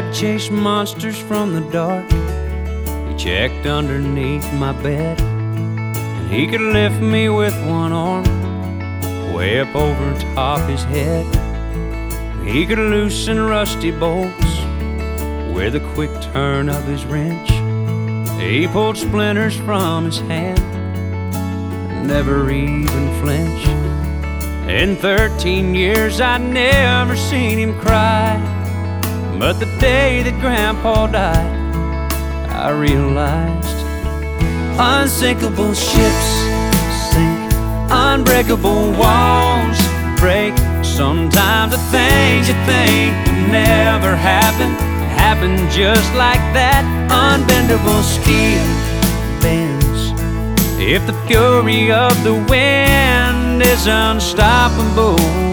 Dad chased monsters from the dark. He checked underneath my bed, and he could lift me with one arm, way up over top his head. He could loosen rusty bolts with a quick turn of his wrench. He pulled splinters from his hand, never even flinch. In 13 years I'd never seen him cry, but the day that Grandpa died, I realized unsinkable ships sink, unbreakable walls break. Sometimes the things you think would never happen just like that. Unbendable steel bends if the fury of the wind is unstoppable.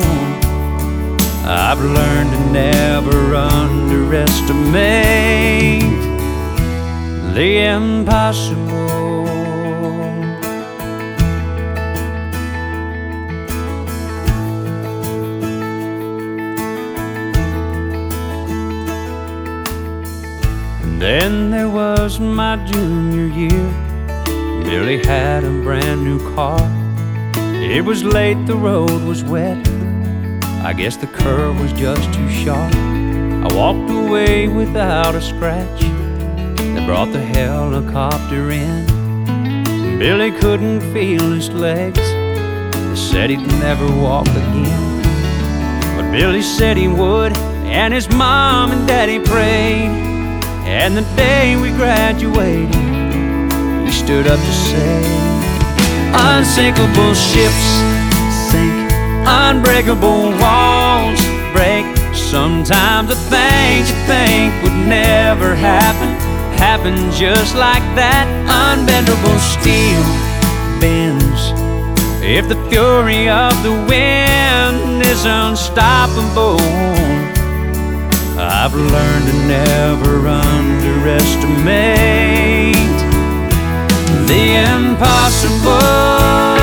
I've learned to never underestimate the impossible. Then there was my junior year. Billy had a brand new car. It was late, the road was wet. I guess the curve was just too sharp. I walked away without a scratch. They brought the helicopter in. Billy couldn't feel his legs. They said he'd never walk again, but Billy said he would, and his mom and daddy prayed. And the day we graduated, he stood up to say, unsinkable ships sink, unbreakable walls break. Sometimes the things you think would never happen just like that. Unbendable steel bends if the fury of the wind is unstoppable. I've learned to never underestimate the impossible.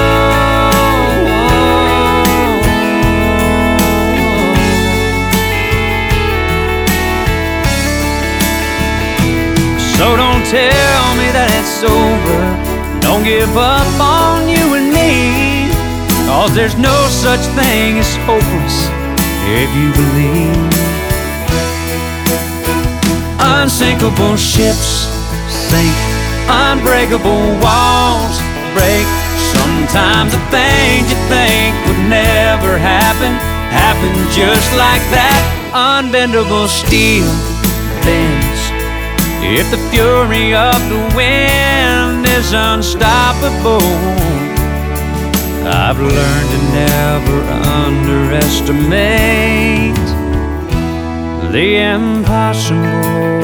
So don't tell me that it's over. Don't give up on you and me, 'cause there's no such thing as hopeless if you believe. Unsinkable ships sink, unbreakable walls break. Sometimes the things you think would never happen just like that. Unbendable steel bends if the fury of the wind is unstoppable. I've learned to never underestimate the impossible.